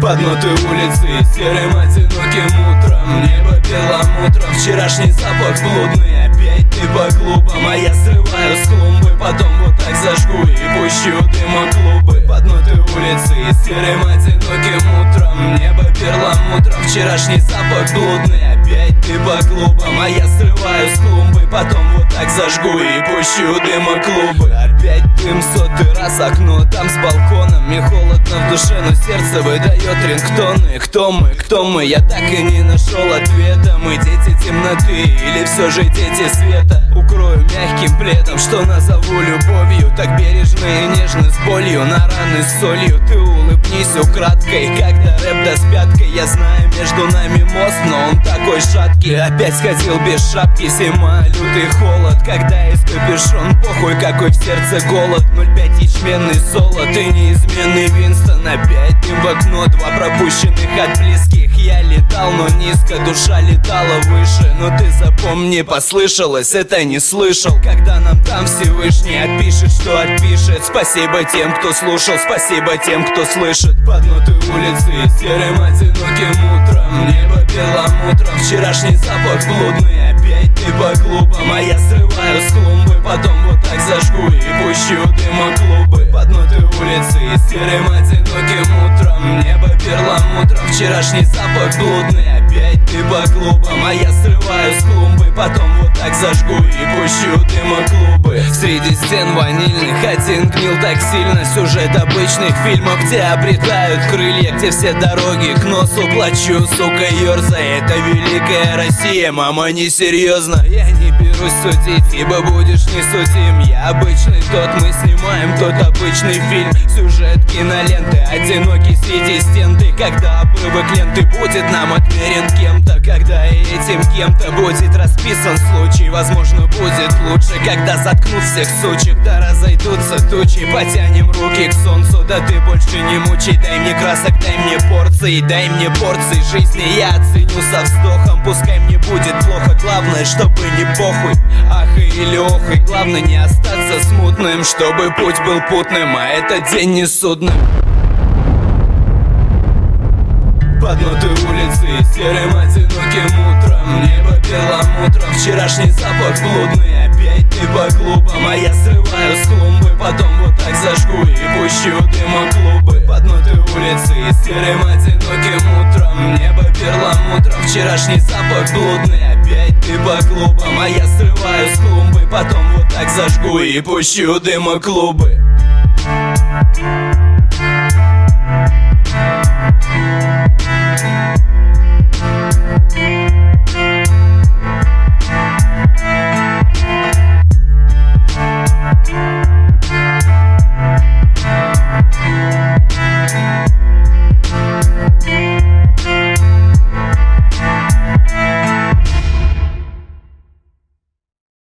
Под ноты улицы серым одиноким утром небо перламутром, вчерашний запах блудный. Опять ты по клубам, а я срываю с клумбы, потом вот так зажгу и пущу дыма клубы. Под ноты улицы серым одиноким утром небо перламутром, вчерашний запах блудный. Опять ты по клубам, а я срываю с клумбы, потом вот так зажгу и пущу дыма клубы. Опять дым сотый раз, окно там с балконом, мне холодно в душе, но сердце выдает рингтоны. Кто мы, кто мы, я так и не нашел ответа. Мы дети темноты или все же дети света? Укрою мягким пледом, что назову любовью, так бережно и нежно, с болью на раны с солью. Ты улыбнись украдкой, когда рэп даст пяткой. Я знаю, между нами мост, но он такой шаткий. Опять сходил без шапки, зима, лютый холод, когда есть капюшон, похуй какой в сердце голод. 0,5 ячменный солод и неизменный Винстон. Опять дым в окно, два пропущенных от близких. Я летал, но низко, душа летала выше. Но ты запомни, послышалось, это не слышал. Когда нам там Всевышний отпишет, что отпишет. Спасибо тем, кто слушал, спасибо тем, кто слышит. Под ноты улицы серым одиноким утром небо перламутром, вчерашний запах блудный. Опять ты по клубам, а я срываю с клумбы, потом вот так зажгу и пущу дыма клубы. Под ноты улицы серым одиноким утром небо перламутром, вчерашний запах блудный. Опять ты по клубам, а я срываю с клумбы, потом вот так зажгу и пущу дыма клубы. Среди стен ванильных один гнил так сильно. Сюжет обычных фильмов, где обретают крылья, где все дороги к носу. Плачу, сука, ерзай, это великая Россия, мама, несерьезно. Я не берусь судить, ибо будешь не судим. Я обычный тот, мы снимаем тот обычный фильм. Сюжет киноленты, одинокий среди стен. Ты когда обрывок ленты будет нам отмерен кем-то, когда и этим кем-то будет расписан случай. Возможно, будет лучше, когда заткнут всех сучек, да разойдутся тучи. Потянем руки к солнцу, да ты больше не мучай. Дай мне красок, дай мне порции, дай мне порции жизни. Я оценю со вздохом, пускай мне будет плохо. Главное, чтобы не похуй, ах или ох. И главное не остаться смутным, чтобы путь был путным, а этот день не судным. Под ноты улицы серым одиноким утром небо перламутром, вчерашний запах блудный. Опять ты по клубам, а я срываю с клумбы, потом вот так зажгу и пущу дыма клубы. Под ноты улицы серым одиноким утром небо перламутром, вчерашний запах блудный. Опять ты по клубам, а я срываю с клумбы, потом вот так зажгу и пущу дыма клубы. We'll be right back.